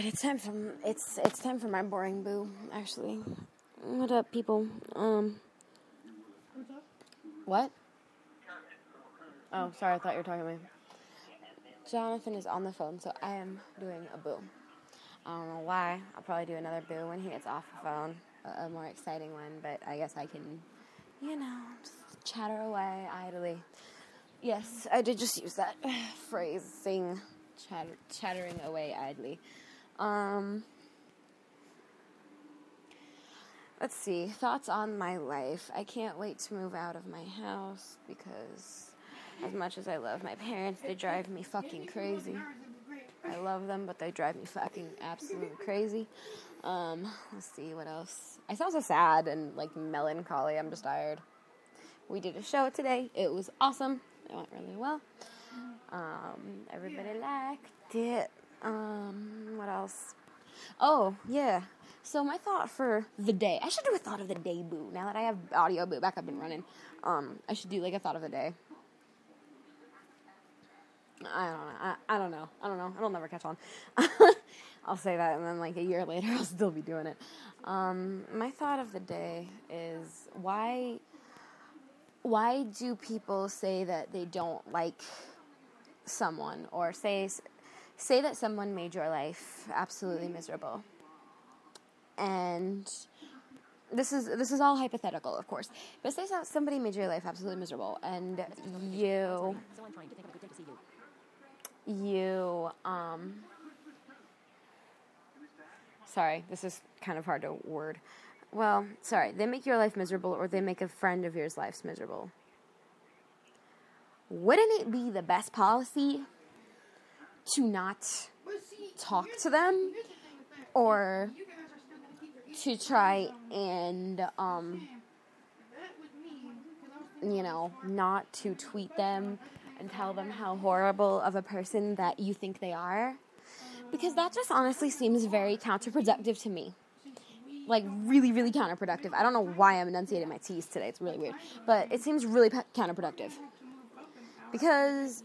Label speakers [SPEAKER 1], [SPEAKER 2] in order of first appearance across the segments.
[SPEAKER 1] it's time for my boring boo, actually. What up, people? What? Oh, sorry, I thought you were talking to me. Jonathan is on the phone, so I am doing a boo. I don't know why. I'll probably do another boo when he gets off the phone, a more exciting one, but I guess I can, just chatter away idly. Yes, I did just use that phrasing, chattering away idly. Let's see, thoughts on my life. I can't wait to move out of my house because as much as I love my parents, they drive me fucking crazy. I love them, but they drive me fucking absolutely crazy. Let's see, what else? I sound so sad and, melancholy. I'm just tired. We did a show today. It was awesome. It went really well. Everybody liked it. What else? Oh, yeah. So my thought for the day. I should do a thought of the day boo. Now that I have audio boo back up and running, I should do, a thought of the day. I don't know. It'll never catch on. I'll say that, and then, a year later, I'll still be doing it. My thought of the day is, why do people say that they don't like someone, or say that someone made your life absolutely miserable? And this is all hypothetical, of course. But say somebody made your life absolutely miserable, and you sorry, this is kind of hard to word. Well, sorry, they make your life miserable, or they make a friend of yours life's miserable. Wouldn't it be the best policy to not talk to them, or to try and, not to tweet them and tell them how horrible of a person that you think they are? Because that just honestly seems very counterproductive to me. Really, really counterproductive. I don't know why I'm enunciating my T's today. It's really weird. But it seems really counterproductive. Because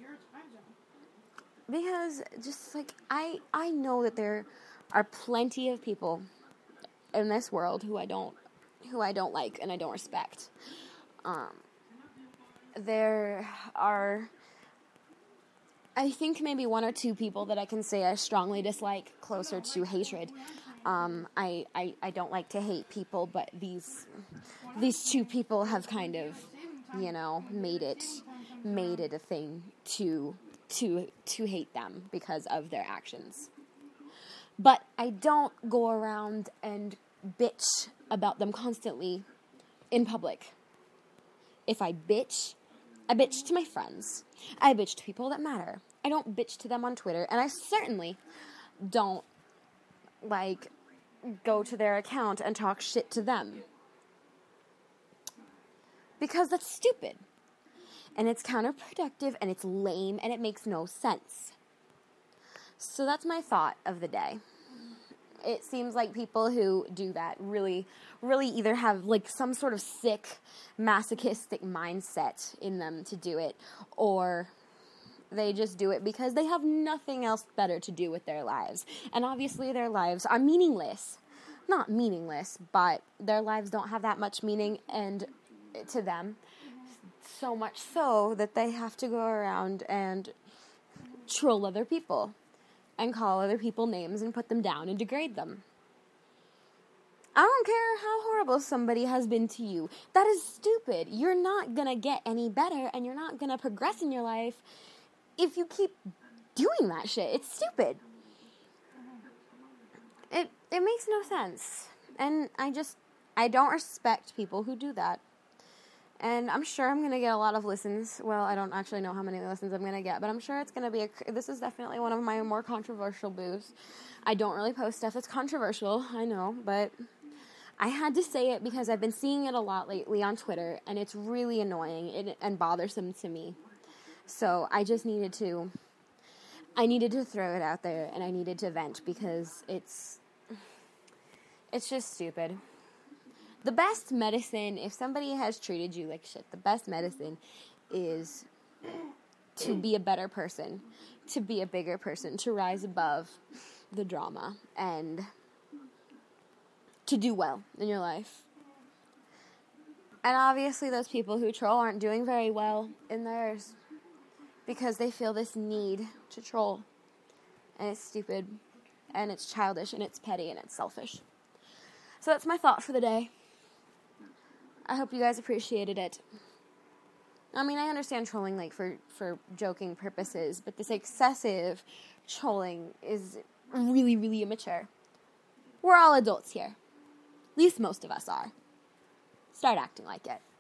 [SPEAKER 1] just, I know that there are plenty of people in this world who I don't like and I don't respect. There are, I think, maybe one or two people that I can say I strongly dislike, closer to hatred. I don't like to hate people, but these two people have kind of, made it a thing to hate them because of their actions. But I don't go around and bitch about them constantly in public. If I bitch to my friends. I bitch to people that matter. I don't bitch to them on Twitter, and I certainly don't, go to their account and talk shit to them. Because that's stupid. And it's counterproductive, and it's lame, and it makes no sense. So that's my thought of the day. It seems like people who do that really, really either have, some sort of sick, masochistic mindset in them to do it, or they just do it because they have nothing else better to do with their lives. And obviously their lives are meaningless. Not meaningless, but their lives don't have that much meaning and to them. So much so that they have to go around and troll other people and call other people names and put them down and degrade them. I don't care how horrible somebody has been to you. That is stupid. You're not gonna get any better, and you're not gonna progress in your life if you keep doing that shit. It's stupid. It makes no sense. And I don't respect people who do that. And I'm sure I'm going to get a lot of listens. Well, I don't actually know how many listens I'm going to get, but I'm sure it's going to be this is definitely one of my more controversial boos. I don't really post stuff that's controversial, I know, but I had to say it because I've been seeing it a lot lately on Twitter, and it's really annoying and bothersome to me. So I just needed to throw it out there, and I needed to vent because it's just stupid. The best medicine, if somebody has treated you like shit, the best medicine is to be a better person, to be a bigger person, to rise above, the drama and to do well in your life. And obviously those people who troll aren't doing very well in theirs because they feel this need to troll. And it's stupid, and it's childish, and it's petty, and it's selfish. So that's my thought for the day. I hope you guys appreciated it. I mean, I understand trolling, like, for joking purposes, but this excessive trolling is really, really immature. We're all adults here. At least most of us are. Start acting like it.